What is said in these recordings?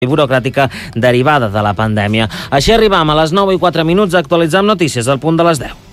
i burocràtica derivada de la pandèmia. Així arribam a les 9:04, actualitzam notícies al punt de les 10.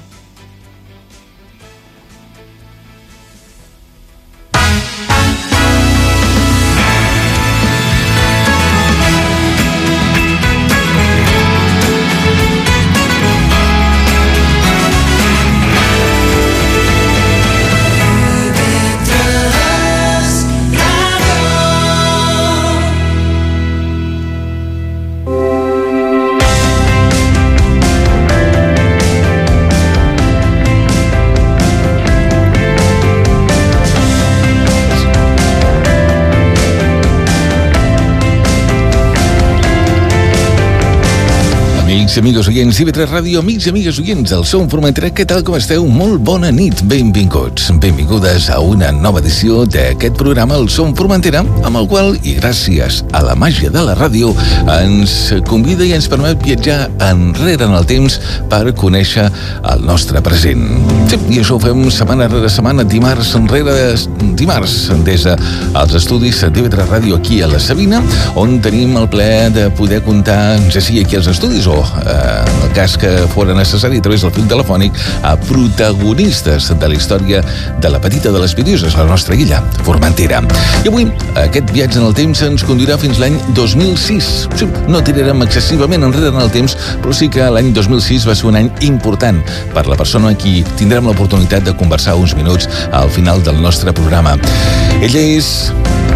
Amigos oients d'IV3 Ràdio, amics i amigues oients del Som Formentera, què tal, com esteu? Molt bona nit, benvinguts, benvingudes a una nova edició d'aquest programa, el Som Formentera, amb el qual, i gràcies a la màgia de la ràdio, ens convida i ens permet viatjar enrere en el temps per conèixer el nostre present. Sí, i això ho fem setmana rere setmana, dimarts enrere dimarts, des dels estudis d'IV3 Ràdio aquí a la Sabina, on tenim el plaer de poder comptar, ja sigui aquí als estudis o en el cas que fora necessari a través del fil telefònic, a protagonistes de la història de la petita de les Pitiuses, la nostra illa, Formentera. I avui aquest viatge en el temps ens conduirà fins l'any 2006. Sí, no tirarem excessivament enrere en el temps, però sí que l'any 2006 va ser un any important per la persona amb qui tindrem l'oportunitat de conversar uns minuts al final del nostre programa. Ella és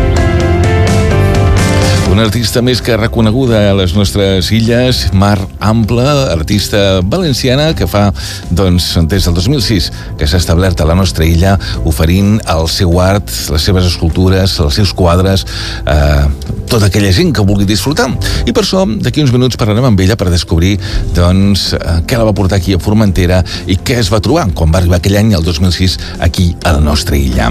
una artista més que reconeguda a les nostres illes, Mar Ample, artista valenciana que fa, des del 2006 que s'ha establert a la nostra illa oferint el seu art, les seves escultures, els seus quadres, tota aquella gent que vulgui disfrutar. I per això, d'aquí uns minuts parlarem amb ella per descobrir, què la va portar aquí a Formentera i què es va trobar quan va arribar aquell any, el 2006, aquí a la nostra illa.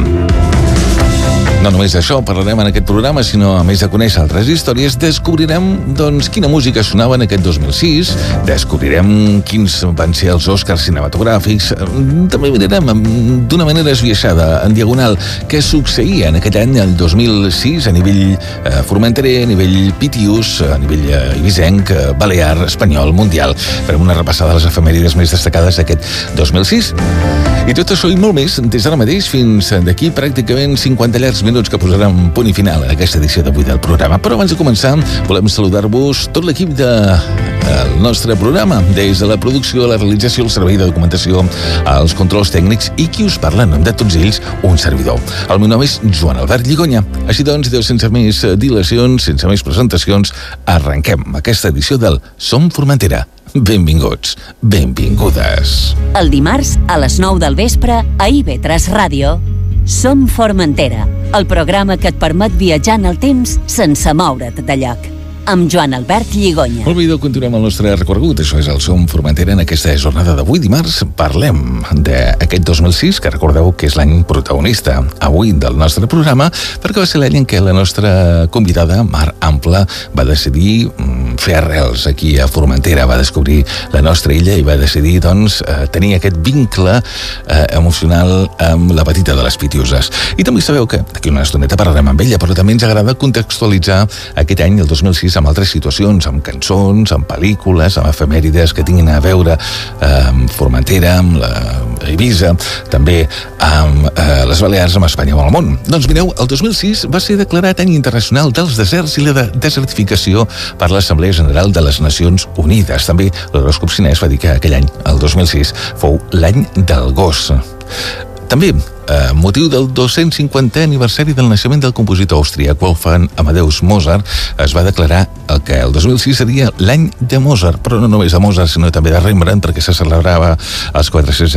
No només d'això parlarem en aquest programa, sinó a més de conèixer altres històries, descobrirem, quina música sonava en aquest 2006, descobrirem quins van ser els Oscars cinematogràfics, també mirarem d'una manera esbiaixada, en diagonal, què succeïa en aquest any, el 2006, a nivell formenterer, a nivell pitius, a nivell ibisenc, balear, espanyol, mundial. Farem una repassada de les efemèrides més destacades d'aquest 2006. I tot això i molt més, des d'ara mateix fins d'aquí pràcticament 50 llargs minuts que posarem punt i final a aquesta edició d'avui del programa. Però abans de començar, volem saludar-vos tot l'equip del nostre programa, des de la producció, la realització, el servei de documentació, els controls tècnics i qui us parla en nom de tots ells, un servidor. El meu nom és Joan Albert Lligonya. Així doncs, sense més dilacions, sense més presentacions, arrenquem aquesta edició del Som Formentera. Benvinguts, benvingudes. El dimarts a les 9 del vespre a IV3 Ràdio, Som Formentera, el programa que et permet viatjar en el temps sense moure't de lloc. Amb Joan Albert Lligonya. Molt bé, continuem el nostre recorregut. Això és el Som Formentera. En aquesta jornada d'avui, dimarts, parlem d'aquest 2006, que recordeu que és l'any protagonista avui del nostre programa, perquè va ser l'any en què la nostra convidada, Mar Ample, va decidir fer arrels aquí a Formentera, va descobrir la nostra illa i va decidir, tenir aquest vincle emocional amb la petita de les Pitiuses. I també sabeu que d'aquí una estoneta parlarem amb ella, però també ens agrada contextualitzar aquest any, el 2006, amb altres situacions, amb cançons, amb pel·lícules, amb efemèrides que tinguin a veure amb Formentera, amb la Eivissa, també amb les Balears, amb Espanya o amb el món. Doncs mireu, el 2006 va ser declarat any internacional dels deserts i la desertificació per l'Assemblea General de les Nacions Unides. També l'horòscop xinès va dir que aquell any, el 2006, fou l'any del gos. També, motiu del 250è aniversari del naixement del compositor austríac Wolfgang Amadeus Mozart, es va declarar que el 2006 seria l'any de Mozart, però no només de Mozart, sinó també de Rembrandt, perquè se celebrava els 400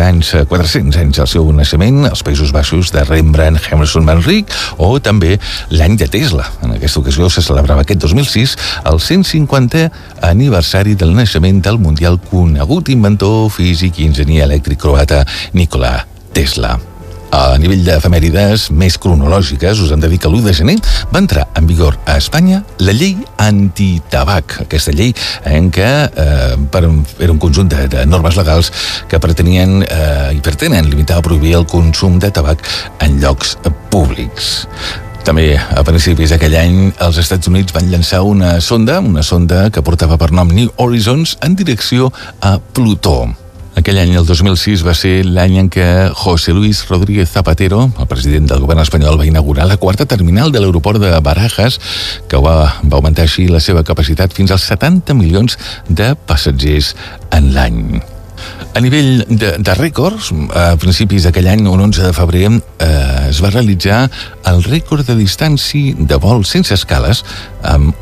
anys del seu naixement, als Països Baixos, de Rembrandt, Emerson Van Rijn, o també l'any de Tesla. En aquesta ocasió se celebrava aquest 2006 el 150è aniversari del naixement del mundial conegut inventor, físic i enginyer elèctric croata Nikola Tesla. A nivell d'efemèrides més cronològiques, us hem de dir que l'1 de gener va entrar en vigor a Espanya la llei antitabac. Aquesta llei en què era un conjunt de normes legals que pretenien i pretenen limitar o prohibir el consum de tabac en llocs públics. També a principis d'aquell any els Estats Units van llançar una sonda que portava per nom New Horizons en direcció a Plutó. Aquell any, el 2006, va ser l'any en què José Luis Rodríguez Zapatero, el president del govern espanyol, va inaugurar la quarta terminal de l'aeroport de Barajas, que va augmentar així la seva capacitat fins als 70 milions de passatgers en l'any. A nivell de rècords, a principis d'aquell any, un 11 de febrer, es va realitzar el rècord de distància de vol sense escales amb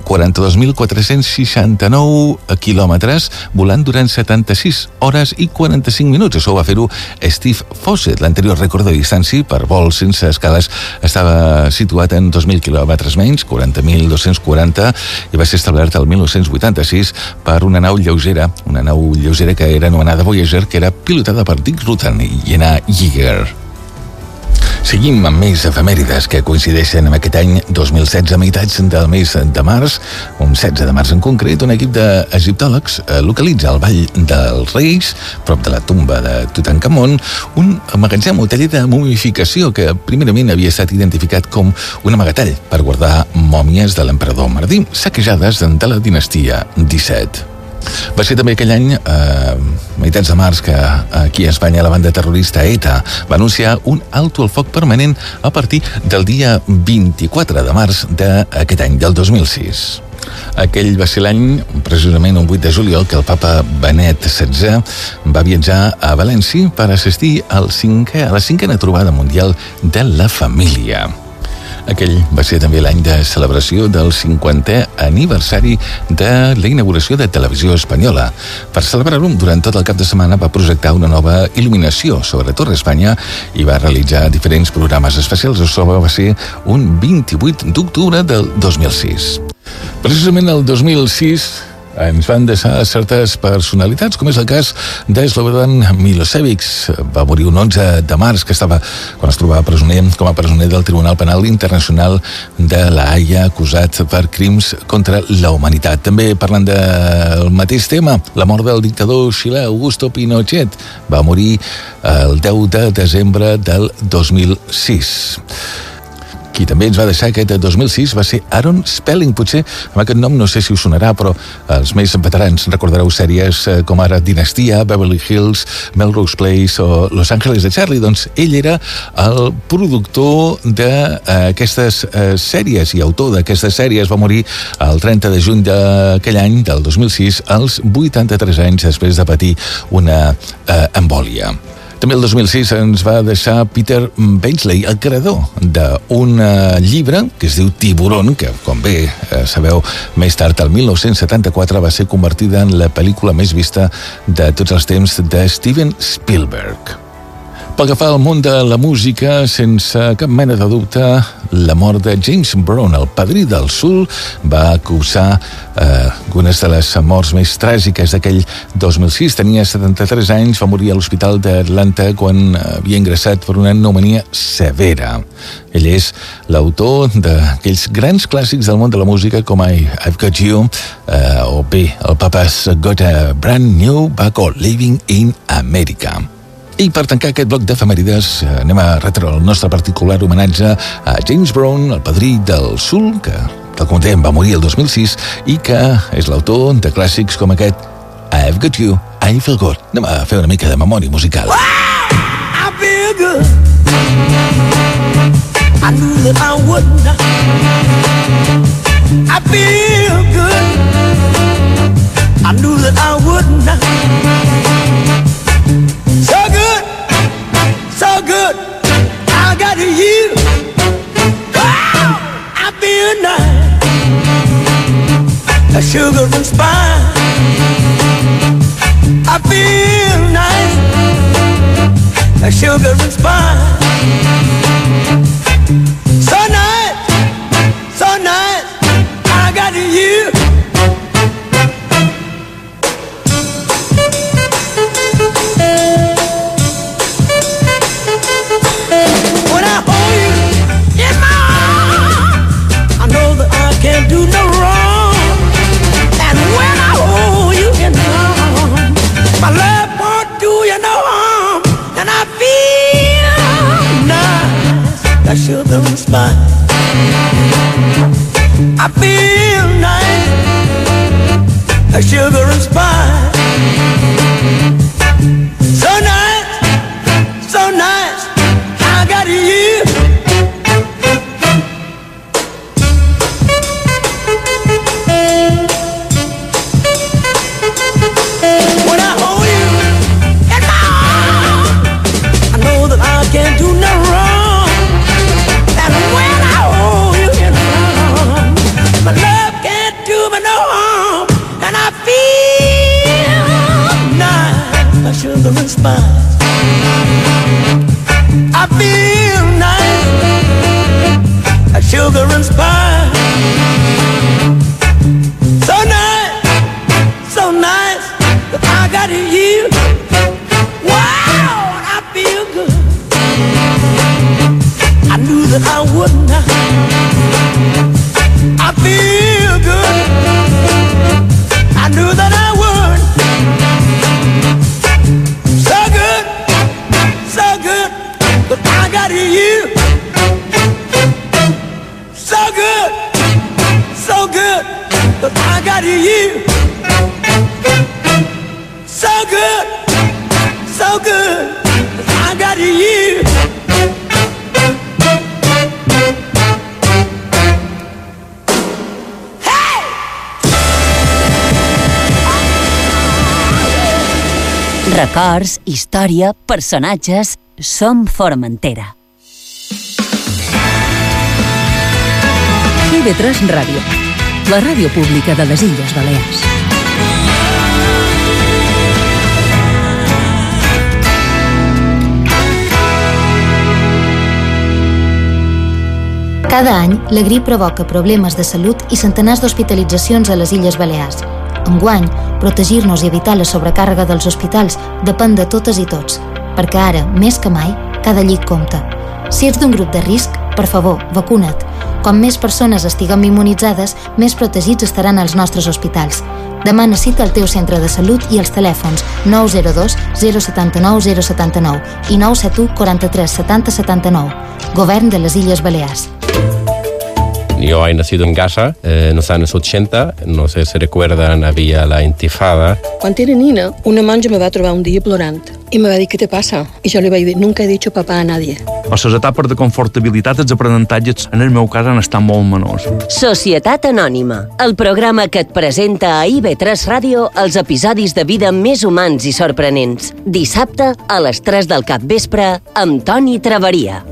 42.469 quilòmetres volant durant 76 hores i 45 minuts. Això ho va fer-ho Steve Fossett. L'anterior rècord de distància per vol sense escales estava situat en 2.000 quilòmetres menys, 40.240, i va ser establert el 1986 per una nau lleugera que era anomenada Voyager, que era pilotada per Dick Rutan i Jenna Yeager. Seguim amb més efemèrides que coincideixen amb aquest any 2016, a meitats del mes de març, un 16 de març en concret, un equip d'egiptòlegs localitza al Vall dels Reis, prop de la tomba de Tutankamon, un magatzem o taller de momificació que primerament havia estat identificat com un amagatall per guardar mòmies de l'emperador Martí, saquejades de la dinastia 17. Va ser també aquell any, meitats de març, que aquí a Espanya la banda terrorista ETA va anunciar un alto al foc permanent a partir del dia 24 de març d'aquest any, del 2006. Aquell va ser l'any, precisament un 8 de juliol, que el papa Benet XVI va viatjar a València per assistir a la cinquena trobada mundial de la família. Aquell va ser també l'any de celebració del 50è aniversari de la inauguració de Televisió Espanyola. Per celebrar-ho, durant tot el cap de setmana va projectar una nova il·luminació sobre Torre Espanya i va realitzar diferents programes especials. Això va ser un 28 d'octubre del 2006. Precisament el 2006 ens van deixar certes personalitats, com és el cas de Slobodan Milosevic. Va morir un 11 de març, quan es trobava com a presoner del Tribunal Penal Internacional de la Haia, acusat per crims contra la humanitat. També parlant del mateix tema, la mort del dictador xilè Augusto Pinochet. Va morir el 10 de desembre del 2006. Qui també ens va deixar aquest 2006 va ser Aaron Spelling. Potser amb aquest nom no sé si us sonarà, però els més veterans recordareu sèries com ara Dinastia, Beverly Hills, Melrose Place o Los Ángeles de Charlie. Doncs ell era el productor d'aquestes sèries i autor d'aquestes sèries. Va morir el 30 de juny d'aquell any, del 2006, als 83 anys, després de patir una embòlia. També el 2006 ens va deixar Peter Benchley, el creador d'un llibre que es diu Tiburón, que, com bé sabeu, més tard, el 1974, va ser convertida en la pel·lícula més vista de tots els temps de Steven Spielberg. Pel que fa al món de la música, sense cap mena de dubte, la mort de James Brown, el padrí del soul, va causar una de les morts més tràgiques d'aquell 2006. Tenia 73 anys, va morir a l'Hospital d'Atlanta quan havia ingressat per una pneumònia severa. Ell és l'autor d'aquells grans clàssics del món de la música com I've Got You, o bé, el Papa's Got a Brand New Bag o Living in America. I per tancar aquest bloc d'efemèrides anem a retre el nostre particular homenatge a James Brown, el padrí del soul, que, tal com dèiem, va morir el 2006 i que és l'autor de clàssics com aquest I've Got You, I Feel Good. Anem a fer una mica de memòria musical. I feel good. I knew that I would not. I feel good. I knew that I would not. So good, so good, I got you. Wow, I feel nice, a sugar and spice. I feel nice, a sugar and spice. So nice, I got you. Can't do no wrong, and when I hold you in my arms, my love won't do you no harm, and I feel sugar and spice. So nice, I got you. When I hold you in my arms, I know that I can't do no wrong. And when I hold you in my arms, my love can't do me no harm. And I feel nice, like sugar and spice. I feel nice, like sugar and spice. So nice, that I got you. Wow, I feel good. I knew that I would not. I feel good. I knew that I would. So good, but I got you. So good, but I got you. So good, but I got you. Records, història, personatges... Som Formentera. IB3 Ràdio, la ràdio pública de les Illes Balears. Cada any, la grip provoca problemes de salut i centenars d'hospitalitzacions a les Illes Balears. Enguany, protegir-nos i evitar la sobrecàrrega dels hospitals depèn de totes i tots, perquè ara, més que mai, cada llit compta. Si ets d'un grup de risc, per favor, vacuna't. Com més persones estiguem immunitzades, més protegits estaran als nostres hospitals. Demana cita al teu centre de salut i als telèfons 902 079 079 i 971 43 70 79. Govern de les Illes Balears. Yo he nacido en Gaza en los años 80, no sé si recuerdan, había la intifada. Quan era nina, una monja me va trobar un dia plorant i me va dir, ¿qué te pasa? I jo li vaig dir, nunca he dicho papá a nadie. A les etapes de confortabilitat, els aprenentatges, en el meu cas, han estat molt menors. Societat Anònima, el programa que et presenta a IB3 Ràdio els episodis de vida més humans i sorprenents. Dissabte a les 3 del capvespre amb Toni Traveria.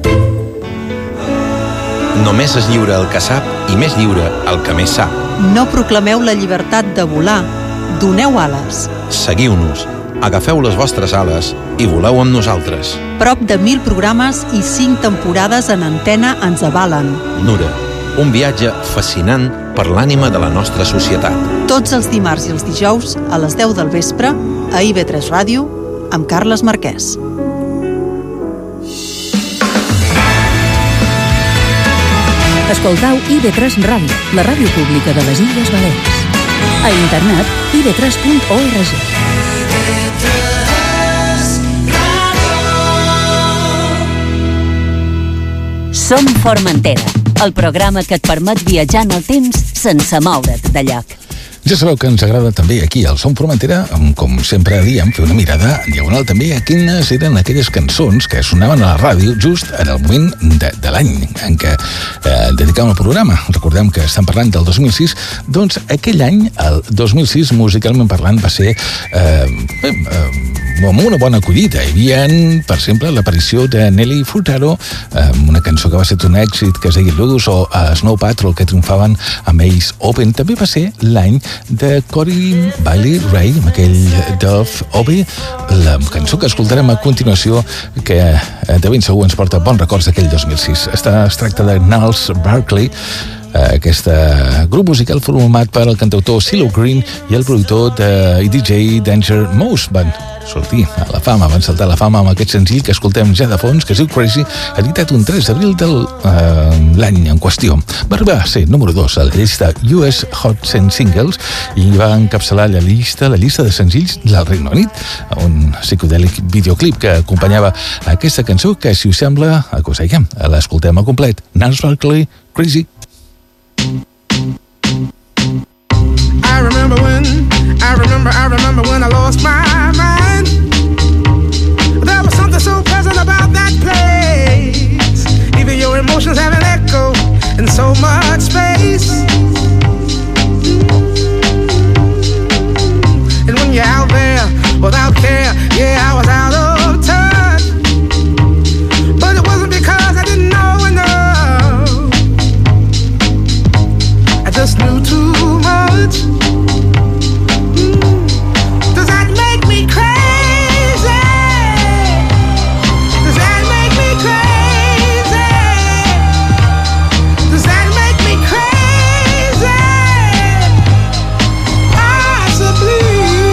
Només és lliure el que sap i més lliure el que més sap. No proclameu la llibertat de volar. Doneu ales. Seguiu-nos, agafeu les vostres ales i voleu amb nosaltres. Prop de 1.000 programes i 5 temporades en antena ens avalen. Nura, un viatge fascinant per l'ànima de la nostra societat. Tots els dimarts i els dijous a les 10 del vespre a IB3 Ràdio amb Carles Marquès. Escoltau IB3 Ràdio, la ràdio pública de les Illes Balears. A internet, ib3.org. Som Formentera, el programa que et permet viatjar en el temps sense moure't de lloc. Ja sabeu que ens agrada també aquí al Som Formentera, com sempre diem, fer una mirada diagonal també a quines eren aquelles cançons que sonaven a la ràdio just en el moment de l'any en què dedicàvem el programa. Recordem que estem parlant del 2006, doncs aquell any, el 2006, musicalment parlant, va ser amb una bona acollida. Hi havia, per exemple, l'aparició de Nelly Furtado, una cançó que va ser un èxit, que es deia Ludus, o Snow Patrol, que triomfaven amb ells Open. També va ser l'any de Cory Bailey Ray, amb aquell Dove Obi, la cançó que escoltarem a continuació, que de ben segur ens porta bons records d'aquell 2006. Es tracta de Gnarls Barkley, aquest grup musical format per el cantautor CeeLo Green i el productor i DJ Danger Mouse. Van sortir a la fama, van saltar a la fama amb aquest senzill que escoltem ja de fons, que es diu Crazy, editat un 3 d'abril de l'any en qüestió. Va arribar a ser número 2 a la llista US Hot 100 Singles i va encapçalar la llista de senzills del Regne Unit, un psicodèlic videoclip que acompanyava aquesta cançó que, si us sembla, acusem, l'escoltem al complet. Gnarls Barkley, Crazy. I remember when I remember when I lost my mind. There was something so pleasant about that place. Even your emotions have an echo in so much space. And when you're out there without care, yeah, I was out of touch. But it wasn't because I didn't know enough. I just knew too much. Does that make me crazy? Does that make me crazy? Does that make me crazy? Possibly.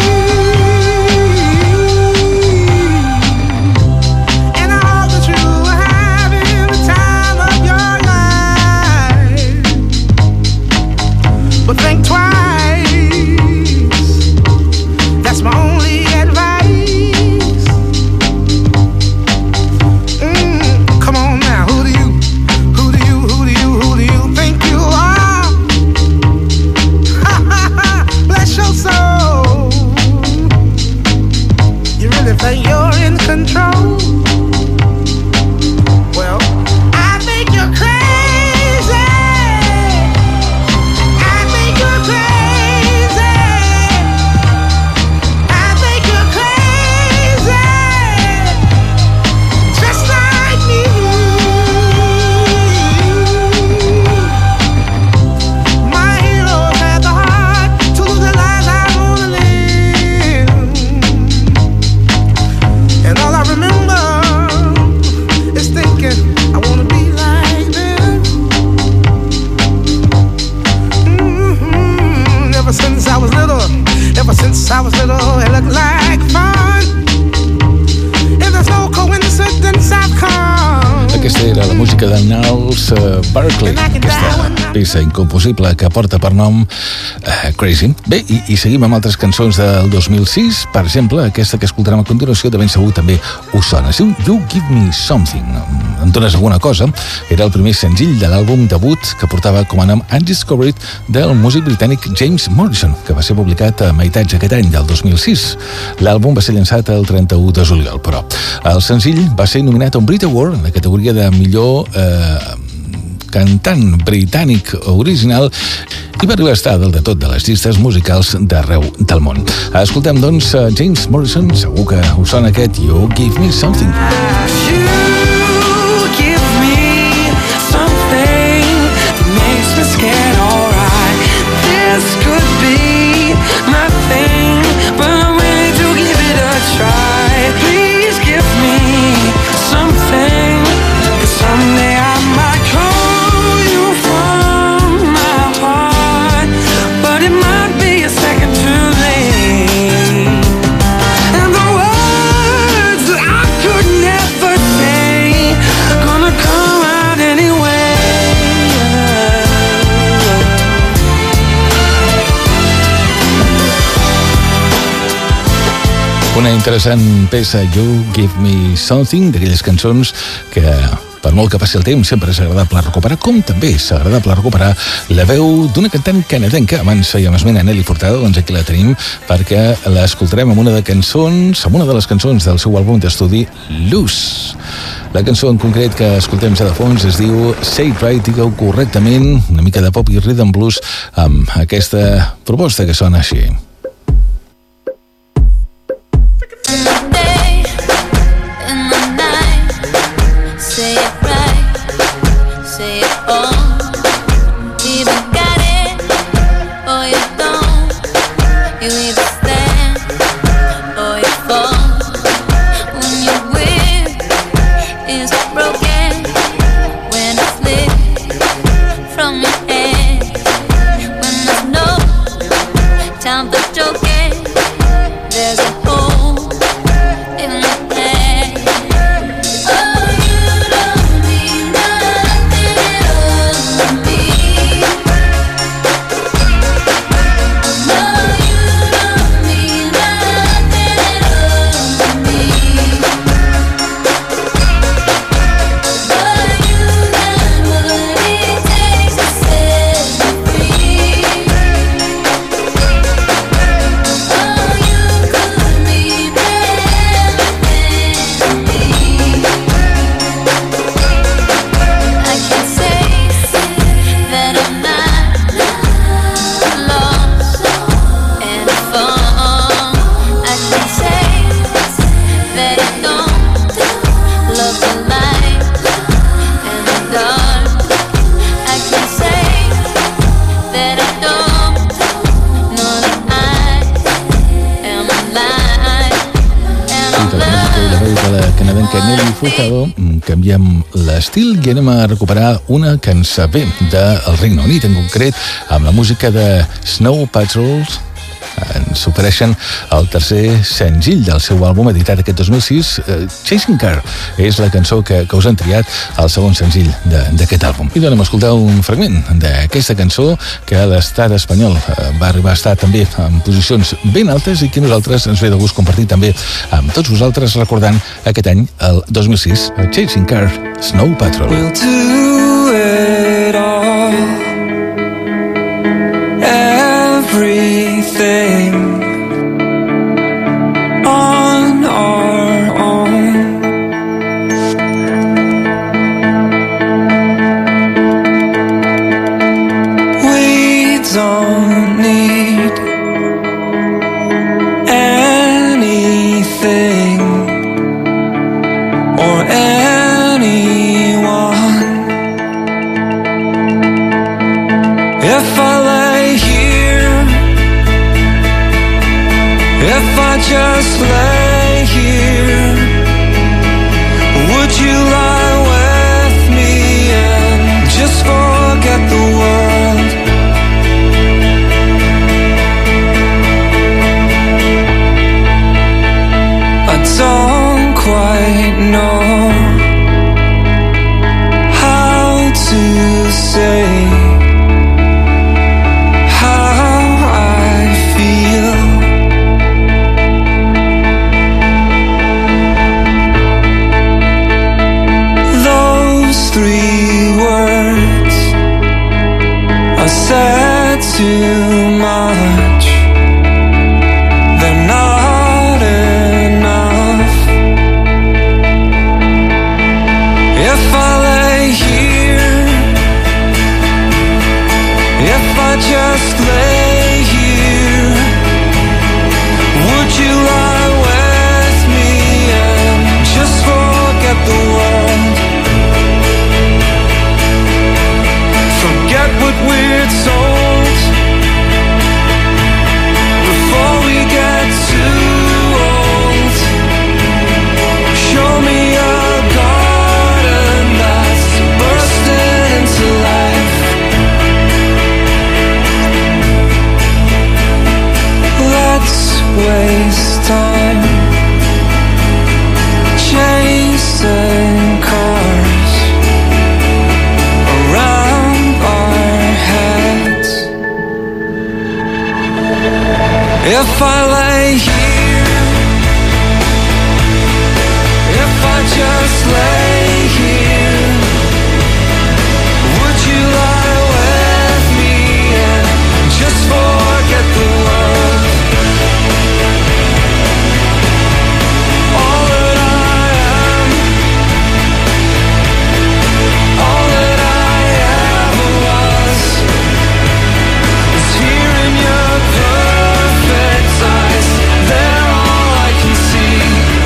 And I hope that you are having the time of your life. But think twice. That's my only advice. Come on now, who do you think you are? Bless your soul. You really think you're in control? Well, I think you're crazy. I think you're crazy. I think you're crazy. Just like me. My heroes had the heart to live the lives I wanna live. And all I remember is thinking I wanna be like them. Ever since I was little, it looked like fun. If there's no coincidence, I've come. Aquesta era la música de Gnarls Barkley, aquesta peça incomposible que porta per nom Crazy. Bé, i seguim amb altres cançons del 2006. Per exemple, aquesta que escoltarem a continuació de ben segur també us sona. Es diu You Give Me Something. Em dones alguna cosa? Era el primer senzill de l'àlbum debut que portava com a nom Undiscovered del músic britànic James Morrison, que va ser publicat a meitats aquest any, del 2006. L'àlbum va ser llançat el 31 de juliol, però el senzill va ser nominat a un Brit Award en la categoria de millor cantant britànic original i va arribar a estar dalt de tot de les llistes musicals d'arreu del món. Escoltem, doncs, James Morrison, segur que us sona aquest You Give Me Something. Una interessant peça, You Give Me Something, d'aquelles cançons que, per molt que passi el temps, sempre és agradable recuperar, com també és agradable recuperar la veu d'una cantant canadenca. Abans fèiem esment a Nelly Furtado, doncs aquí la tenim, perquè l'escoltarem amb una de les cançons del seu àlbum d'estudi, Loose. La cançó en concret que escoltem ja de fons es diu Say It Right, digue-ho correctament, una mica de pop i rhythm blues amb aquesta proposta que sona així. Time canadenca Nelly Furtado, canviem l'estil i anem a recuperar una cançó bé del Regne Unit, en concret amb la música de Snow Patrols. Ens ofereixen el tercer senzill del seu àlbum editat aquest 2006, Chasing Car. És la cançó que us han triat el segon senzill d'aquest àlbum. I donem a escoltar un fragment d'aquesta cançó que a l'estat espanyol va arribar a estar també en posicions ben altes i que nosaltres ens ve de gust compartir també amb tots vosaltres recordant aquest any, el 2006, Chasing Car, Snow Patrol. We'll do it all, everything on our own. We don't need anything or anyone. If I lay here, if I just lay here, would you lie with me and just forget the world? I don't quite know how to say said too much, they're not enough. If I lay here, if I just lay here, would you lie with me and just forget the world? Forget what we're told before we get too old. Show me a garden that's bursting into life. Let's waste time chasing cars around our heads. If I lay here, if I just lay here, would you lie with me and just forget the world? All that I am, all that I ever was, is here in your perfect eyes. They're all I can see.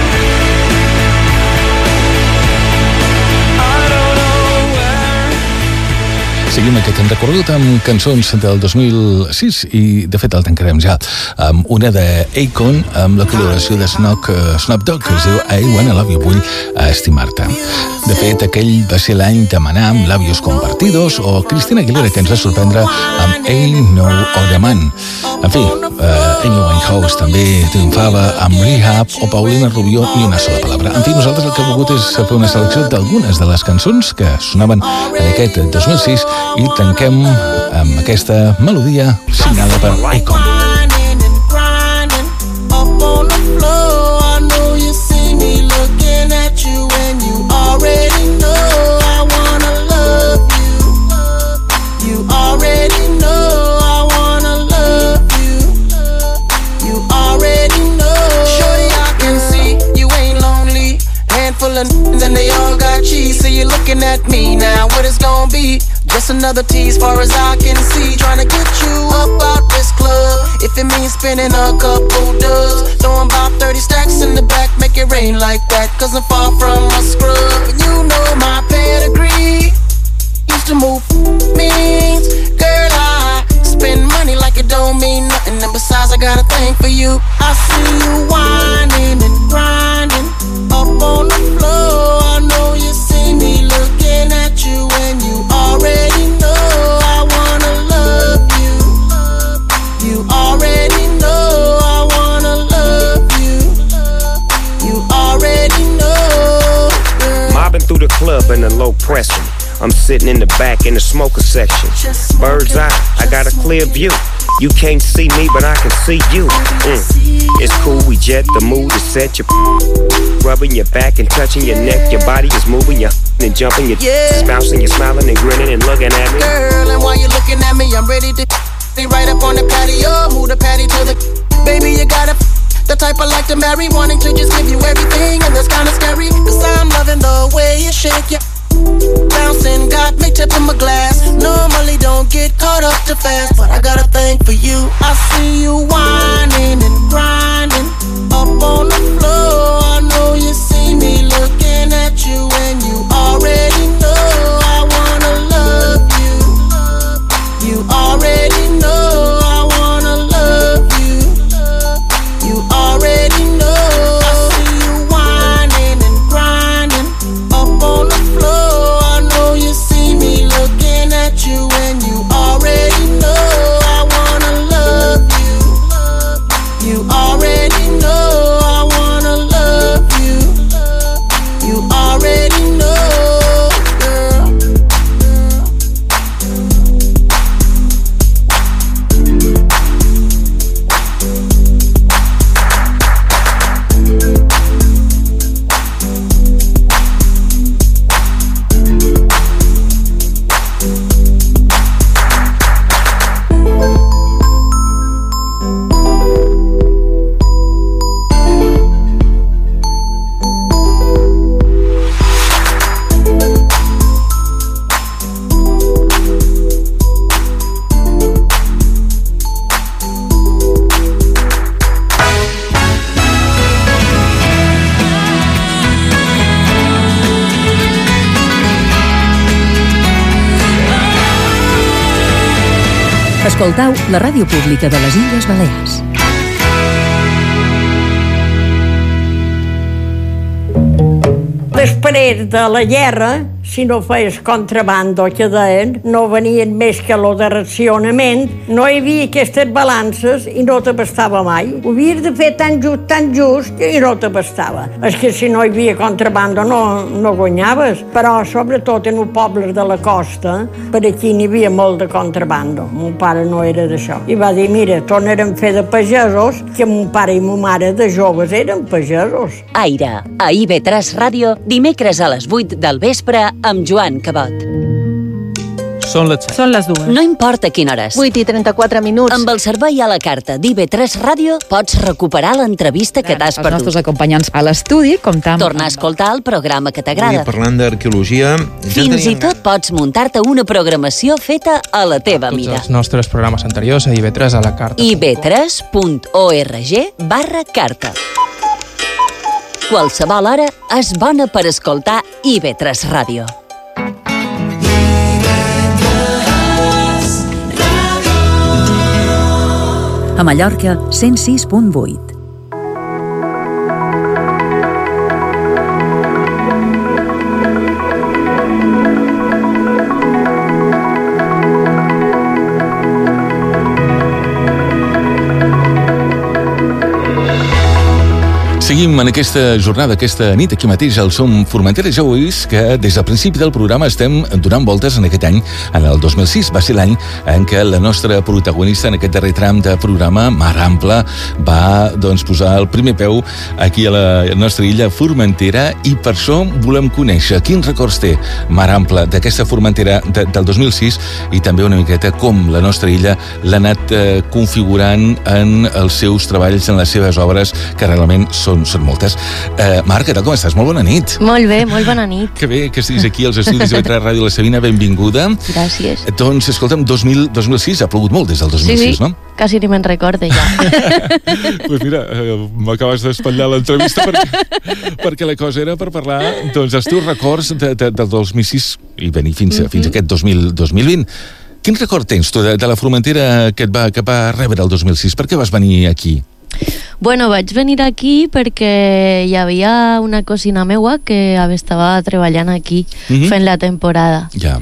I don't know where. Seguim aquest recorregut amb cançons del 2006 i de fet el tancarem ja amb una de Akon amb la col·laboració de Snoop Dogg que es diu I Wanna Love You, vull estimar-te. De fet, aquell va ser l'any de Maná amb Labios Compartidos o Cristina Aguilera que ens va sorprendre amb Ain't No Other Man. En fi, Amy Winehouse també triomfava amb Rehab o Paulina Rubio ni una sola palabra. En fi, nosaltres el que hem volgut és fer una selecció d'algunes de les cançons que sonaven en aquest 2006 i tanquem amb aquesta melodia signada per Akon. And they all got cheese, so you're looking at me now. What it's gonna be? Just another tease, far as I can see. Trying to get you up out this club. If it means spending a couple dubs, throwing about 30 stacks in the back, make it rain like that. Cause I'm far from a scrub. And you know my pedigree used to move means. Girl, I spend money like it don't mean nothing. And besides, I got a thing for you. I see you whining and grinding up on on the floor. I know you see me looking at you, and you already know I wanna love you. You already know I wanna love you. You already know, girl. Mobbing through the club in a low pressure. I'm sitting in the back in the smoker section. Bird's eye, I got a clear view. You can't see me, but I can see you. It's cool, we jet, the mood is set. You're rubbing your back and touching your neck. Your body is moving, you're and jumping, you're bouncing, you're smiling and grinning and looking at me. Girl, and while you're looking at me, I'm ready to be right up on the patio. Move the patty to the baby, you gotta the type I like to marry. Wanting to just give you everything, and that's kinda scary, cause I'm loving the way you shake your bouncing, got me tipping my glass. Normally don't get caught up too fast, but I got a thing for you. I see you whining and grinding up on the floor. I know you see me looking at you, and you already know I wanna love you. You already know I wanna love you. You already know. I see you whining and grinding up on the floor. You and you already know I wanna love you. You already know I wanna love you. You already know, girl. Escoltau la ràdio pública de les Illes Balears. Després de la guerra, si no feies contrabando, que deien, no venien més que lo de racionament, no hi havia aquestes balances i no t'abastava mai. Ho havies de fer tan just i no t'abastava. És que si no hi havia contrabando no guanyaves, però sobretot en els pobles de la costa, per aquí n'hi havia molt de contrabando. Mon pare no era d'això. I va dir, mira, tornarem a fer de pagesos, que mon pare i mon mare de joves eren pagesos. Aire, a IB3 Ràdio, dimecres a les 8 del vespre, amb Joan Cabot. Són les 7. Són les 2. No importa quina hora és. 8:34 minuts. Amb el servei a la carta d'IB3 Ràdio pots recuperar l'entrevista que t'has perdut. Els nostres acompanyants a l'estudi, comptam... Tornar a escoltar el programa que t'agrada. Avui parlant d'arqueologia... Fins i tot pots muntar-te una programació feta a la teva mida. Tots els nostres programes anteriors a IB3 a la carta. ib3.org/carta. Qualsevol hora és bona per escoltar IB3 Ràdio. A Mallorca, 106.8. Seguim en aquesta jornada, aquesta nit, aquí mateix al Som Formentera. Ja ho he vist que des del principi del programa estem donant voltes en aquest any. En el 2006 va ser l'any en què la nostra protagonista en aquest darrer tram de programa, Mar Ampla, va posar el primer peu aquí a la nostra illa Formentera, i per això volem conèixer quins records té Mar Ampla d'aquesta Formentera del 2006 i també una miqueta com la nostra illa l'ha anat configurant en els seus treballs, en les seves obres, que realment són moltes. Mar, què tal, com estàs? Molt bona nit. Molt bé, molt bona nit. Que bé que estiguis aquí als estudis de IB3 Ràdio. La Sabina, benvinguda. Gràcies. Doncs, escolta'm, 2006, ha plogut molt des del 2006, sí, no? Quasi ni me'n recorde ja. Doncs mira, m'acabes d'espatllar l'entrevista perquè la cosa era per parlar dels teus records del 2006 i venir fins a aquest 2020. Quin record tens tu de la Formentera que et va rebre el 2006? Per què vas venir aquí? Bueno, vaig venir aquí perquè hi havia una cosina meua que estava treballant aquí, fent la temporada. Ja.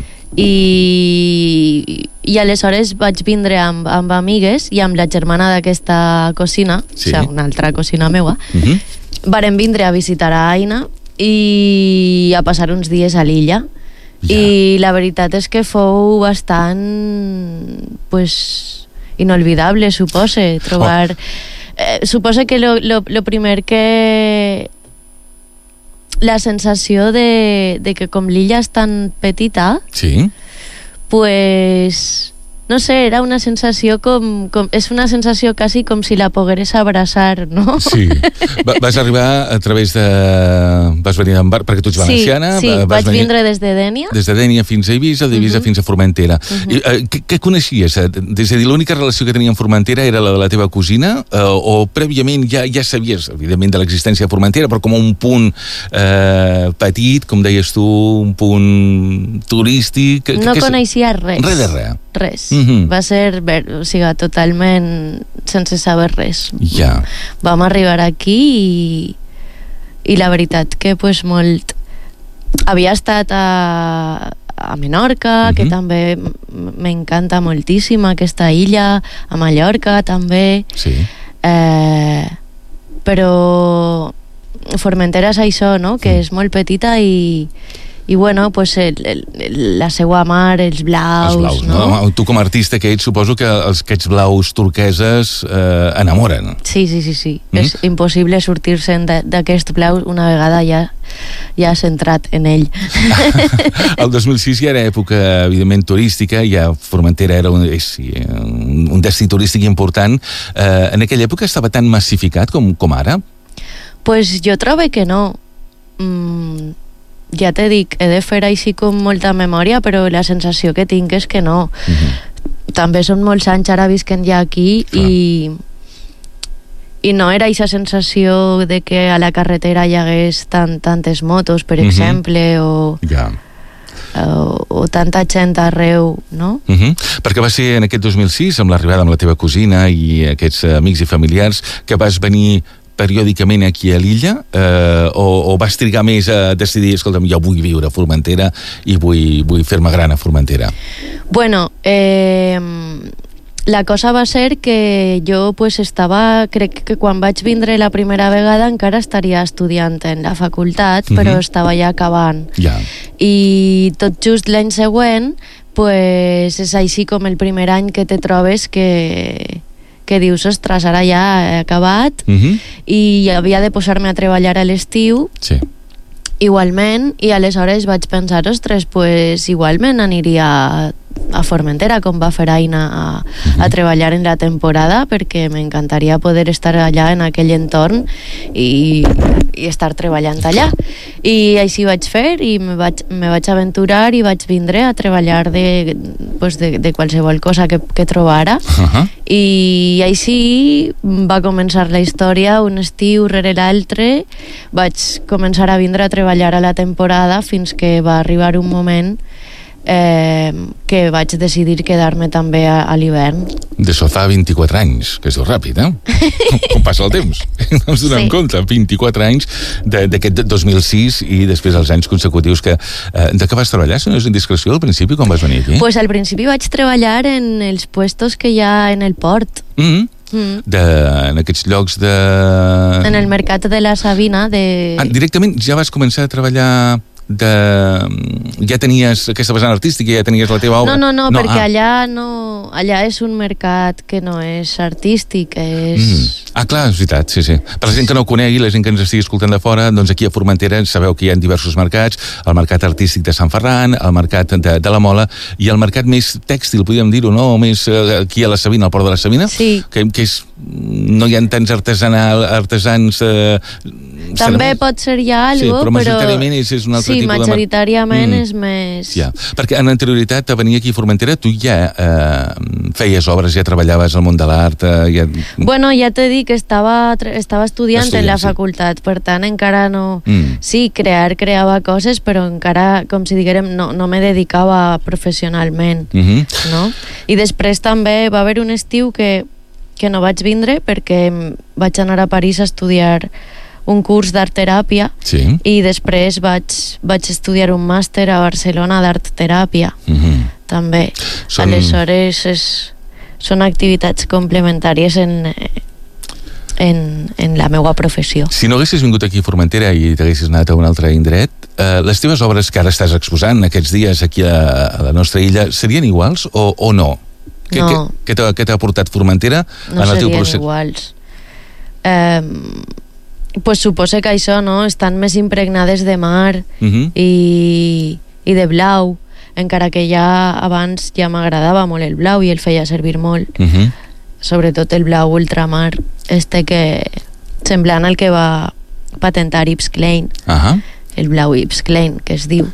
I aleshores vaig vindre amb amigues i amb la germana d'aquesta cosina, Sí. o sigui, una altra cosina meua. Varen vindre a visitar a Aina i a passar uns dies a l'illa. I la veritat és que fou bastant inolvidable, supose, trobar... supose que lo primer que... La sensació de que com l'illa és tan petita, Sí. pues... No sé, era una sensació és una sensació quasi com si la pogués abraçar, no? Sí. Vas arribar a través de... Vas venir d'en bar, perquè tu ets valenciana. Sí, vaig vindre des de Dénia. Des de Dénia fins a Eivissa, d'Eivissa fins a Formentera. Què coneixies? És a dir, l'única relació que tenia amb Formentera era la de la teva cosina? O prèviament ja sabies, evidentment, de l'existència de Formentera, però com un punt petit, com deies tu, un punt turístic... No coneixia res. Res de res. Res. Va ser, o sigui, totalment sense saber res. Ja. Vam arribar aquí i la veritat que molt... Havia estat a Menorca, que també m'encanta moltíssim aquesta illa, a Mallorca també. Sí. Però Formentera és això, no? Que és molt petita i bueno, pues la seua mar, els blaus, no? Tu com a artista que ets, suposo que aquests blaus turqueses enamoren. Sí. És impossible sortir-se'n d'aquest blau una vegada ja has entrat en ell. El 2006 ja era època, evidentment, turística, ja Formentera era un destí turístic important. En aquella època estava tan massificat com ara? Pues jo trobo que no. Ja te dic, he de fer així com molta memòria, però la sensació que tinc és que no. També són molts anys ara visquent ja aquí i no era aquesta sensació de que a la carretera hi hagués tantes motos, per exemple, o tanta gent arreu, no? Perquè va ser en aquest 2006, amb l'arribada amb la teva cosina i aquests amics i familiars, que vas venir periòdicament aquí a l'illa, o vas trigar més a decidir, escolta'm, jo vull viure a Formentera i vull fer-me gran a Formentera? Bueno, la cosa va ser que jo crec que quan vaig vindre la primera vegada encara estaria estudiant en la facultat, però estava ja acabant. I tot just l'any següent, és així com el primer any que te trobes que dius, ostres, ara ja he acabat i havia de posar-me a treballar a l'estiu igualment, i aleshores vaig pensar, ostres, igualment aniria a Formentera, com va fer Aina, a treballar en la temporada, perquè m'encantaria poder estar allà en aquell entorn i estar treballant allà. I així vaig fer i me vaig aventurar i vaig vindre a treballar de qualsevol cosa que trobara. I així va començar la història, un estiu rere l'altre. Vaig començar a vindre a treballar a la temporada fins que va arribar un moment que vaig decidir quedar-me també a l'hivern. D'això fa 24 anys, que és ràpid, com passa el temps. No ens donem compte, 24 anys d'aquest 2006 i després els anys consecutius que... De què vas treballar, si no és indiscreció, al principi, quan vas venir aquí? Pues al principi vaig treballar en els puestos que hi ha en el port. En aquests llocs de... En el mercat de la Sabina. Directament ja vas començar a treballar... Ja tenies aquesta vessant artística, ja tenies la teva obra? No, perquè allà és un mercat que no és artístic, és... Clar, és veritat, sí. Per la gent que no ho conegui, la gent que ens estigui escoltant de fora, doncs aquí a Formentera sabeu que hi ha diversos mercats, el mercat artístic de Sant Ferran, el mercat de la Mola i el mercat més tèxtil, podríem dir-ho, no? Més aquí a la Sabina, al port de la Sabina, que és... No hi ha tants artesans... També pot ser ja alguna cosa, però majoritàriament és un altre tipus de... Sí, majoritàriament és més... Perquè en anterioritat a venir aquí a Formentera tu ja feies obres, ja treballaves al món de l'art... Bueno, ja t'he dit que estava estudiant en la facultat, per tant encara no... Sí, creava coses, però encara, com si diguérem, no me dedicava professionalment, no? I després també va haver un estiu que no vaig vindre perquè vaig anar a París a estudiar un curs d'art-teràpia i després vaig estudiar un màster a Barcelona d'art-teràpia també. Aleshores són activitats complementàries en la meva professió. Si no haguessis vingut aquí a Formentera i t'haguessis anat a un altre indret, les teves obres que ara estàs exposant aquests dies aquí a la nostra illa serien iguals o no? No. Què t'ha portat Formentera en el teu procés? No serien iguals. Pues suposo que això, no? Estan més impregnades de mar i de blau, encara que ja abans ja m'agradava molt el blau i el feia servir molt. Sobretot el blau ultramar, que semblant al que va patentar Yves Klein, el blau Yves Klein, que es diu.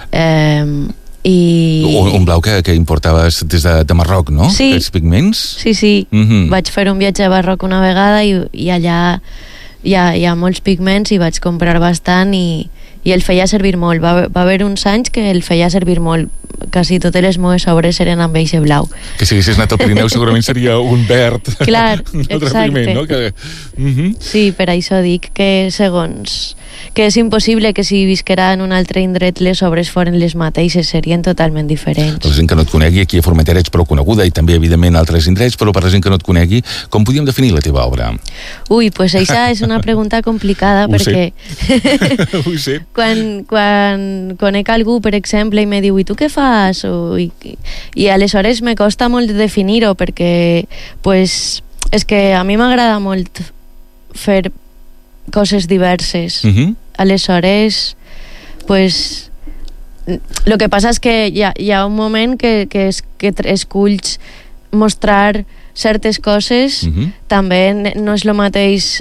Un blau que importaves des de Marroc, no? Sí. Aquests pigments? Sí. Vaig fer un viatge a Marroc una vegada i allà hi ha molts pigments i vaig comprar bastant i el feia servir molt. Va haver uns anys que el feia servir molt. Quasi totes les meves obres eren amb eixe blau. Que si haguessis anat al Pirineu segurament seria un verd. Clar, un altre pigment, no? Sí, per això dic que segons que és impossible que si visquera en un altre indret les obres foren les mateixes, serien totalment diferents. Per la gent que no et conegui, aquí a Formentera ets prou coneguda i també evidentment altres indrets, però per la gent que no et conegui, com podríem definir la teva obra? Ui, pues això és una pregunta complicada perquè ho sé. Quan conec algú, per exemple, i me diu, i tu què fas? I aleshores me costa molt definir-ho perquè pues, és que a mi m'agrada molt fer coses diverses. Aleshores pues lo que passa és que hi ha un moment que esculls mostrar certes coses. També no és el mateix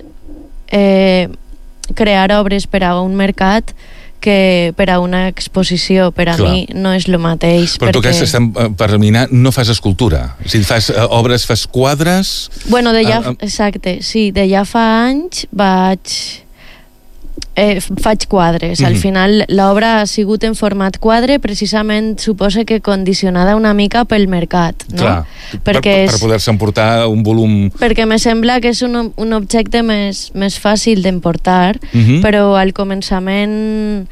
crear obres per a un mercat que per a una exposició. Per a mi no és el mateix. Però tu que per mirar no fas escultura, o sigui, fas obres, fas quadres. Bueno, exacte, sí, de ja fa anys faig quadres. Al final l'obra ha sigut en format quadre, precisament suposa que condicionada una mica pel mercat, no? Clar, per poder-se emportar un volum. Perquè me sembla que és un objecte més fàcil d'emportar, però al començament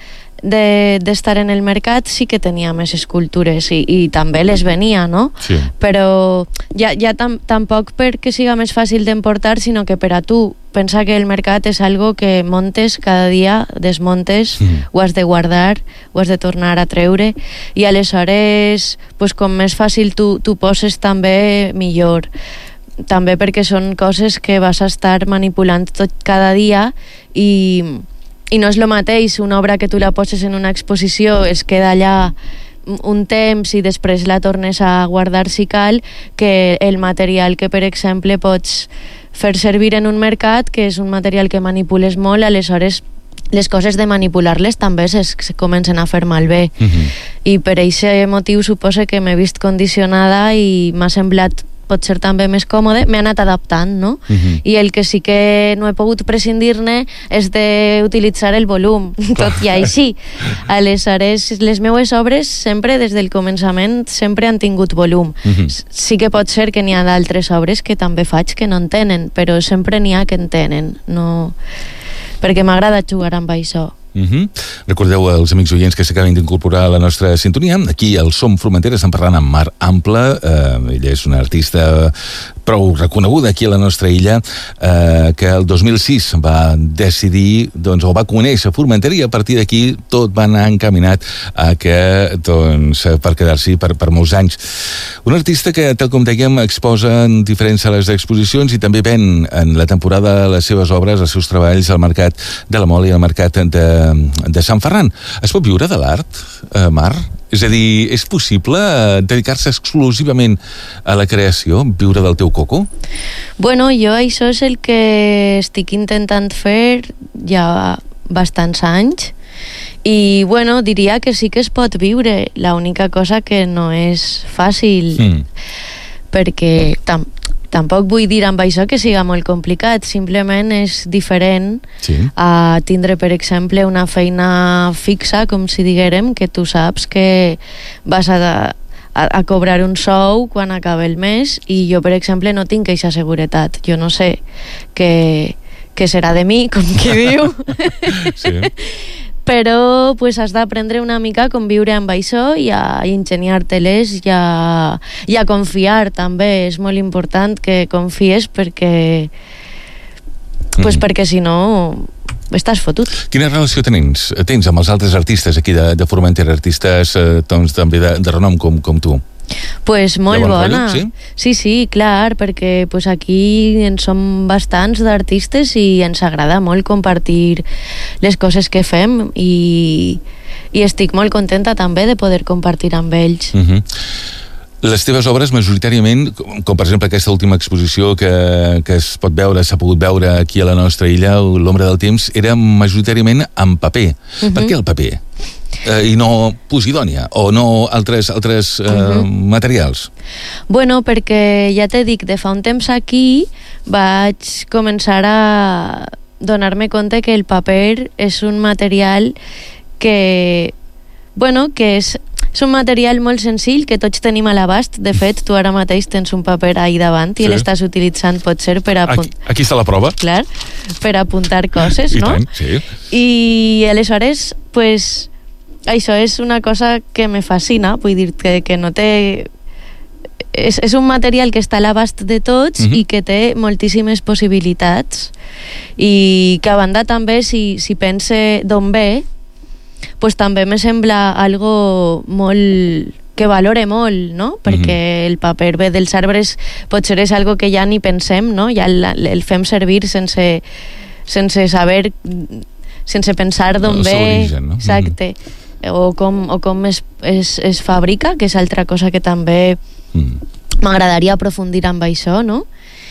d'estar en el mercat sí que tenia més escultures i també les venia, no? Sí. Però ja tampoc perquè siga més fàcil d'emportar, sinó que per a tu pensa que el mercat és algo que montes cada dia, desmontes, ho has de guardar, ho has de tornar a treure i aleshores pues, com més fàcil tu poses també millor. També perquè són coses que vas a estar manipulant tot cada dia i no és el mateix una obra que tu la poses en una exposició, es queda allà un temps i després la tornes a guardar si cal, que el material que per exemple pots fer servir en un mercat, que és un material que manipules molt, aleshores les coses de manipular-les també se comencen a fer malbé. I per aquest motiu suposo que m'he vist condicionada i m'ha semblat potser també més còmode, m'he anat adaptant, no? I el que sí que no he pogut prescindir-ne és d'utilitzar el volum, tot i així. Aleshores, les meues obres sempre, des del començament, sempre han tingut volum. Sí que pot ser que n'hi ha d'altres obres que també faig que no en tenen, però sempre n'hi ha que en tenen, no... perquè m'agrada jugar amb això. Recordeu als amics oients que s'acaben d'incorporar a la nostra sintonia. Aquí al Som Formentera estem parlant amb Mar Ample. Ella és una artista prou reconeguda aquí a la nostra illa, que el 2006 va decidir, doncs, o va conèixer Formentera, i a partir d'aquí tot va anar encaminat a que, doncs, per quedar-s'hi per molts anys. Un artista que, tal com dèiem, exposa en diferents sales d'exposicions i també ven en la temporada les seves obres, els seus treballs al Mercat de la Mol i al Mercat de Sant Ferran. Es pot viure de l'art, Mar? És a dir, és possible dedicar-se exclusivament a la creació, viure del teu coco? Bueno, jo això és el que estic intentant fer ja bastants anys i, bueno, diria que sí que es pot viure. L'única cosa que no és fàcil perquè tampoc vull dir amb això que siga molt complicat, simplement és diferent a tindre, per exemple, una feina fixa, com si diguérem, que tu saps que vas a a cobrar un sou quan acaba el mes, i jo, per exemple, no tinc aquesta seguretat. Jo no sé què serà de mi, com qui diu. Sí. Però pues, has d'aprendre una mica a conviure amb això i a ingeniar-te-les i a confiar també. És molt important que confies perquè si no estàs fotut. Quina relació tens amb els altres artistes aquí de Formentera, artistes doncs, també de renom com tu? Pues molt bona. Rotllo, sí? Sí, clar, perquè pues, aquí en som bastants d'artistes i ens agrada molt compartir les coses que fem i estic molt contenta també de poder compartir amb ells. Les teves obres majoritàriament, com per exemple aquesta última exposició que s'ha pogut veure aquí a la nostra illa, l'Ombra del Temps, era majoritàriament en paper. Per què el paper? I no Posidònia o no altres materials? Bueno, perquè ja t'he dit, de fa un temps aquí vaig començar a donar-me compte que el paper és un material que és un material molt senzill que tots tenim a l'abast. De fet, tu ara mateix tens un paper ahí davant i l'estàs utilitzant potser per aquí està la prova. Clar, per apuntar coses, no? I tant, sí. I aleshores, pues, això és una cosa que me fascina, vull dir que no té... És un material que està a l'abast de tots i que té moltíssimes possibilitats i que a banda també, si pense d'on ve, pues també me sembla algo molt... que valore molt, no? Perquè el paper ve dels arbres, potser és algo que ja ni pensem, no? Ja el fem servir sense saber, sense pensar d'on ve. Origen, no? Exacte. O com es fabrica, que és altra cosa que també m'agradaria aprofundir amb això, no?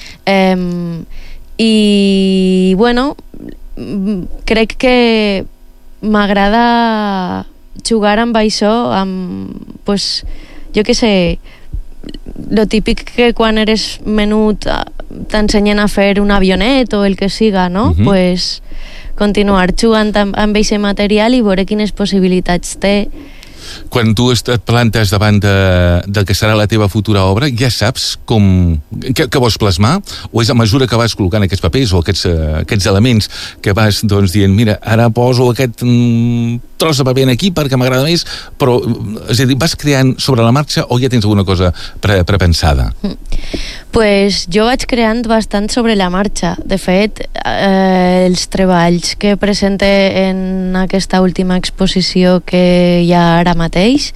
I, bueno, crec que m'agrada jugar amb això, pues, jo què sé, lo típic que quan eres menut t'ensenyen a fer un avionet o el que siga, no? Pues continuar jugant amb aquest material i veure quines possibilitats té. Quan tu et plantes davant del que serà la teva futura obra, ja saps què vols plasmar? O és a mesura que vas col·locant aquests papers o aquests elements que vas doncs, dient, mira, ara poso aquest tros de paper aquí perquè m'agrada més, però és a dir, vas creant sobre la marxa o ja tens alguna cosa prepensada? Pues jo vaig creant bastant sobre la marxa. De fet, els treballs que presente en aquesta última exposició que hi ha ara mateix,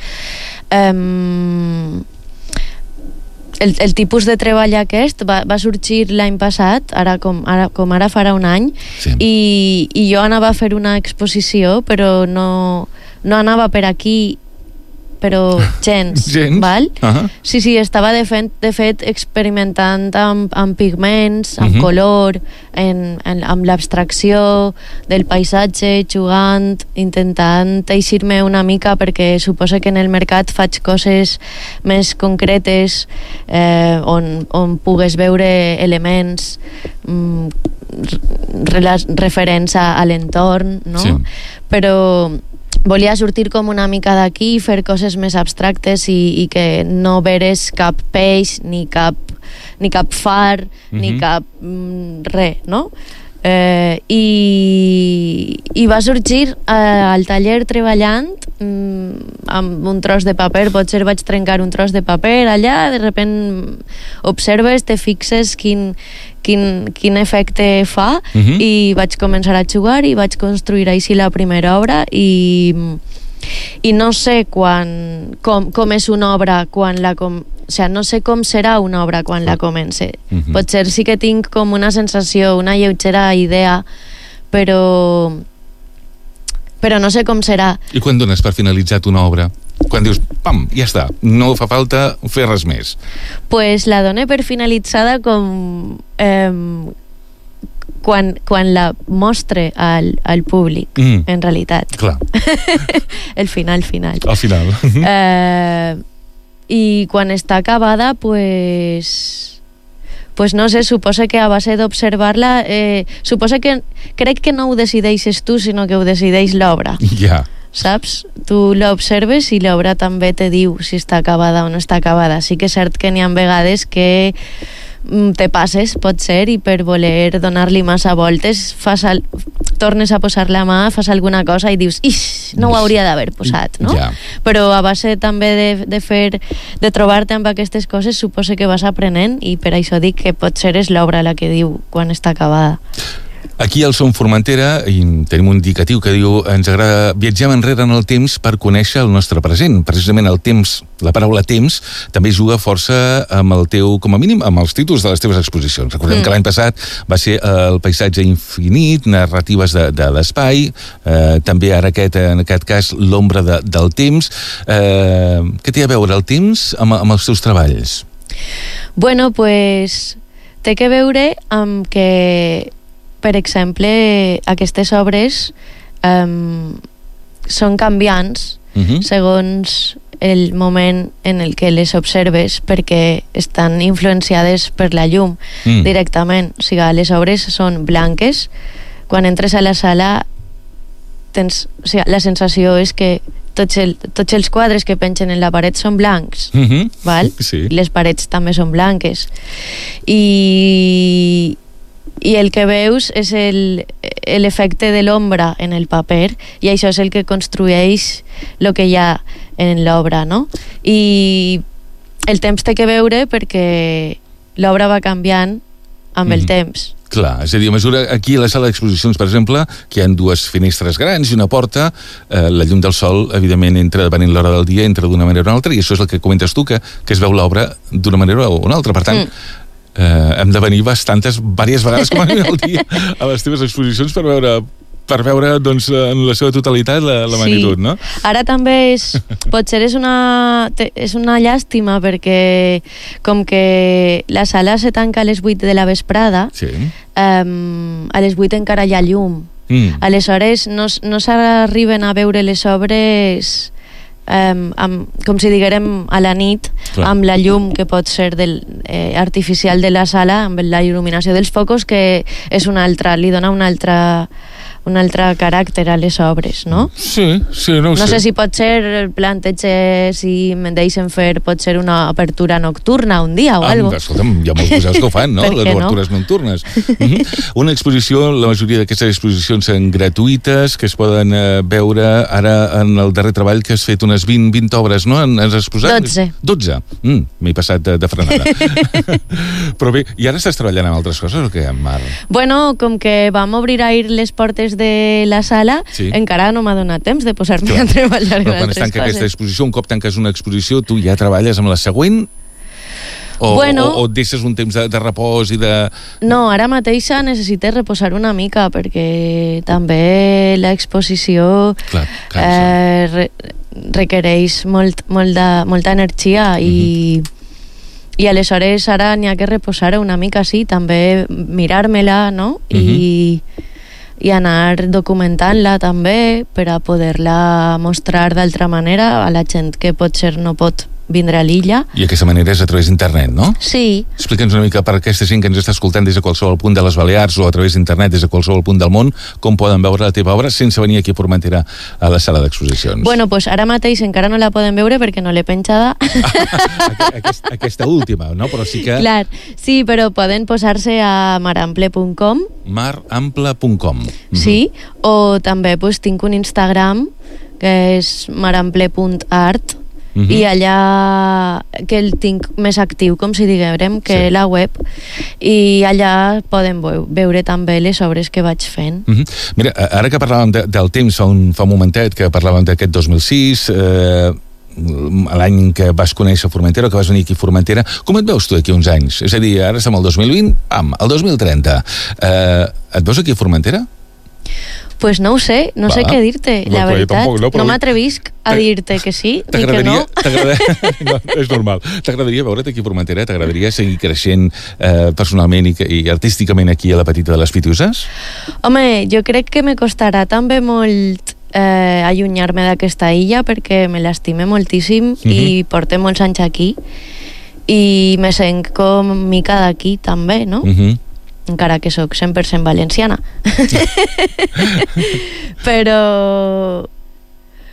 el tipus de treball aquest va sorgir l'any passat, com ara farà un any, i jo anava a fer una exposició, però no anava per aquí, però gens. Val? Sí, estava de fet experimentant amb pigments, amb color, amb l'abstracció del paisatge, jugant, intentant eixir-me una mica, perquè suposo que en el mercat faig coses més concretes on pugues veure elements referents a l'entorn, no? Sí. Però volia sortir com una mica d'aquí i fer coses més abstractes i que no veres cap peix, ni cap far, ni cap res, no? I va sorgir al taller treballant amb un tros de paper. Potser vaig trencar un tros de paper allà, de repent observes, te fixes quin efecte fa, i vaig començar a jugar i vaig construir així la primera obra i no sé com és una obra no sé com serà una obra quan la comence. Potser sí que tinc com una sensació, una lleugera idea, però no sé com serà. I quan dones per finalitzat una obra? Quan dius, pam, ja està, no fa falta fer res més? Pues la dono per finalitzada quan la mostre al públic, en realitat. Clar. El final. Al final. I quan està acabada, pues no sé, suposa que a base d'observar-la, crec que no ho decideixes tu, sinó que ho decideix l'obra. Ja. saps? Tu l'observes i l'obra també te diu si està acabada o no està acabada. Sí que és cert que n'hi ha vegades que te passes, pot ser, i per voler donar-li massa voltes tornes a posar la mà, fas alguna cosa i dius, ix, no ho hauria d'haver posat, no? Ja. Però a base també de trobar-te amb aquestes coses, suposo que vas aprenent, i per això dic que potser és l'obra la que diu quan està acabada. Aquí al Som Formentera tenim un indicatiu que diu ens agrada viatjar enrere en el temps per conèixer el nostre present. Precisament el temps, la paraula temps, també juga força amb el teu, com a mínim, amb els títols de les teves exposicions. Recordem que l'any passat va ser el paisatge infinit, narratives de l'espai, també ara en aquest cas l'ombra del temps. Què té a veure el temps amb els teus treballs? Bueno, pues té que veure amb que, per exemple, aquestes obres són canviants segons el moment en el que les observes, perquè estan influenciades per la llum directament. O sigui, les obres són blanques. Quan entres a la sala la sensació és que tots els quadres que pengen en la paret són blancs, val? Sí. Les parets també són blanques. I el que veus és l'efecte de l'ombra en el paper, i això és el que construeix el que hi ha en l'obra, no? I el temps té que veure perquè l'obra va canviant amb el temps. Clar, és a dir, a mesura aquí a la sala d'exposicions, per exemple, que hi ha dues finestres grans i una porta, la llum del sol, evidentment, entra depenent l'hora del dia, entra d'una manera o una altra, i això és el que comentes tu, que es veu l'obra d'una manera o una altra. Per tant, hem de venir diverses vegades com a al dia a les teves exposicions per veure doncs, en la seva totalitat la magnitud, no? Ara també potser és una llàstima perquè com que la sala se tanca a les 8 de la vesprada, a les 8 encara hi ha llum. Aleshores no s'arriben a veure les obres com si diguérem a la nit, amb la llum que pot ser artificial de la sala, amb la il·luminació dels focus, que és una altra, li dona un altre caràcter a les obres, no? Sí, no ho sé. No sé si pot ser plantejar, si me'n deixen fer, pot ser una apertura nocturna un dia o alguna cosa. Escolta'm, hi ha molts museus que ho fan, no? Les obertures nocturnes. Una exposició, la majoria d'aquestes exposicions són gratuïtes, que es poden veure ara en el darrer treball que has fet unes 20 obres, no? Has exposat? 12. M'he passat de frenada. Però bé, i ara estàs treballant amb altres coses o què, Mar? Bueno, com que vam obrir ahir les portes de la sala, encara no m'ha donat temps de posar-me a treballar en altres coses. Però quan es tanca aquesta exposició, un cop tanques una exposició, tu ja treballes amb la següent? O et deixes un temps de repòs i de... No, ara mateixa necessites reposar una mica, perquè també l'exposició requereix molta energia i aleshores ara n'hi ha que reposar una mica, sí, també mirar-me-la, no? I anar documentant-la també per a poder-la mostrar d'altra manera a la gent que potser no pot vindre a l'illa. I aquesta manera és a través d'internet, no? Sí. Explica'ns una mica per aquesta gent que ens està escoltant des de qualsevol punt de les Balears o a través d'internet des de qualsevol punt del món, com poden veure la teva obra sense venir aquí a Formentera a la sala d'exposicions. Bueno, pues ara mateix encara no la poden veure perquè no l'he penjada. Aquesta última, no? Però sí que... Clar, sí, però poden posar-se a marample.com. Marample.com. Sí, o també pues, tinc un Instagram que és marample.art i allà que el tinc més actiu, com si diguem, que la web, i allà poden veure també les obres que vaig fent. Mira, ara que parlàvem del temps fa un momentet, que parlàvem d'aquest 2006, l'any en què vas conèixer Formentera, que vas venir aquí a Formentera, com et veus tu d'aquí uns anys? És a dir, ara estem al 2020, el 2030. Et veus aquí a Formentera? Pues no ho sé, no sé què dir-te, la veritat. No m'atrevisc a dir-te que sí ni que no. No, és normal. T'agradaria veure't aquí a Formentera? T'agradaria seguir creixent personalment i artísticament aquí a la Petita de les Pitiuses? Home, jo crec que me costarà també molt allunyar-me d'aquesta illa perquè me l'estime moltíssim i porto molts anys aquí i me sent com mica d'aquí també, no? Encara que sóc 100% valenciana. Però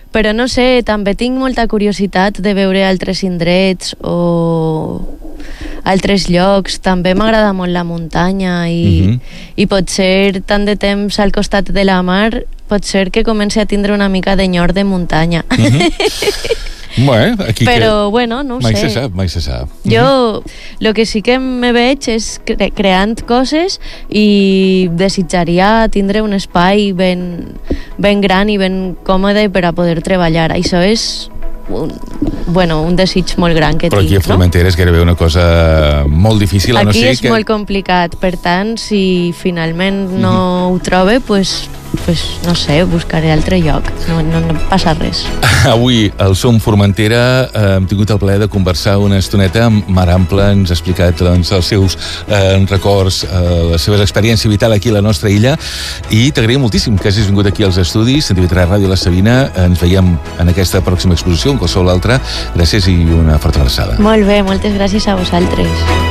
Però no sé, també tinc molta curiositat de veure altres indrets o altres llocs. També m'agrada molt la muntanya i potser tant de temps al costat de la mar pot ser que comenci a tindre una mica d'enyor de muntanya. Bueno, aquí però, bueno, no ho sé. Mai se sap. Jo, el que sí que me veig és creant coses i desitjaria tindre un espai ben gran i ben còmode per a poder treballar. Això és un desig molt gran que tinc. Però aquí a Formentera és gairebé una cosa molt difícil. Aquí és molt complicat, per tant, si finalment no ho trobe, pues no sé, buscaré altre lloc. No passa res. Avui, al Som Formentera, hem tingut el plaer de conversar una estoneta amb Mar Ample. Ens ha explicat els seus records, la seva experiència vital aquí a la nostra illa, i t'agraïm moltíssim que hagis vingut aquí als estudis de TV3 Ràdio La Sabina. Ens veiem en aquesta pròxima exposició, en qualsevol altra. Gràcies i una forta abraçada. Molt bé, moltes gràcies a vosaltres.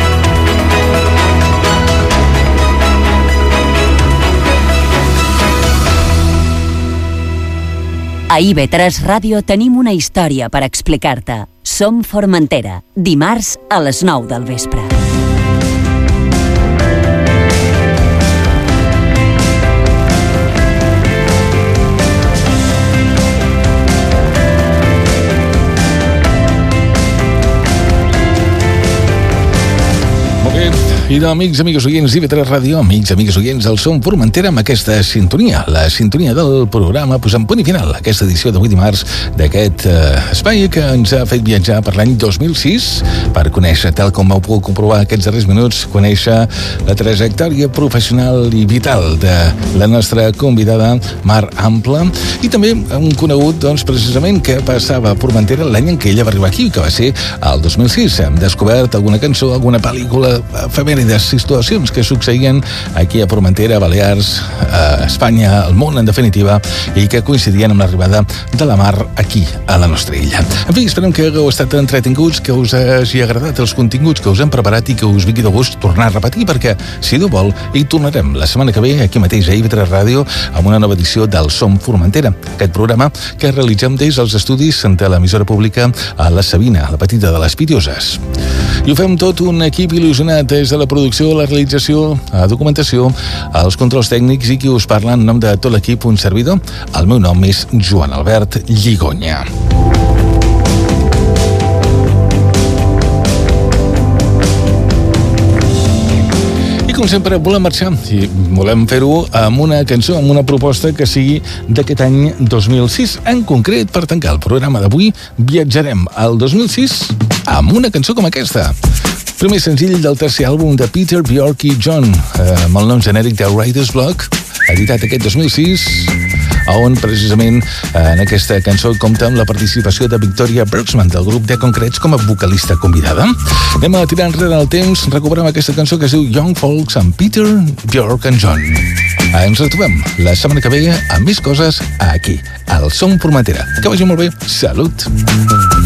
A IB3 Ràdio tenim una història per explicar-te. Som Formentera, dimarts a les 9 del vespre. I amics, amigues oients d'IV3 Ràdio, amics, amigues oients del Som Formentera, amb aquesta sintonia, la sintonia del programa, posant punt i final a aquesta edició d'avui dimarts d'aquest espai que ens ha fet viatjar per l'any 2006 per conèixer, tal com heu pogut comprovar aquests darrers minuts, conèixer la trajectòria professional i vital de la nostra convidada Mar Ample, i també un conegut, doncs, precisament, que passava a Formentera l'any en què ella va arribar aquí, que va ser el 2006. Hem descobert alguna cançó, alguna pel·lícula efemèrides, situacions que succeïen aquí a Formentera, a Balears, a Espanya, al món, en definitiva, i que coincidien amb l'arribada de la Mar aquí, a la nostra illa. En fi, esperem que hagueu estat entretinguts, que us hagi agradat els continguts que us hem preparat i que us vingui de gust tornar a repetir, perquè, si Déu vol, hi tornarem la setmana que ve, aquí mateix a IB3 Ràdio, amb una nova edició del Som Formentera, aquest programa que realitzem des dels estudis de l'emissora pública a la Sabina, la petita de les Pitioses. I ho fem tot un equip il·lusionat des de la producció, la realització, la documentació, els controls tècnics, i qui us parla en nom de tot l'equip, un servidor. El meu nom és Joan Albert Lligonya. I com sempre volem marxar i volem fer-ho amb una cançó, amb una proposta que sigui d'aquest any 2006. En concret, per tancar el programa d'avui, viatjarem al 2006 amb una cançó com aquesta. Primer senzill del tercer àlbum de Peter, Bjork i John, amb el nom genèric de Writer's Block, editat aquest 2006, on precisament en aquesta cançó compta amb la participació de Victoria Bergsman, del grup The Concretes, com a vocalista convidada. Anem a tirar enrere el temps, recuperem aquesta cançó que es diu Young Folks amb Peter, Bjork i John. Ens retrobem la setmana que ve amb més coses aquí, al Som Formentera. Que vagi molt bé. Salut!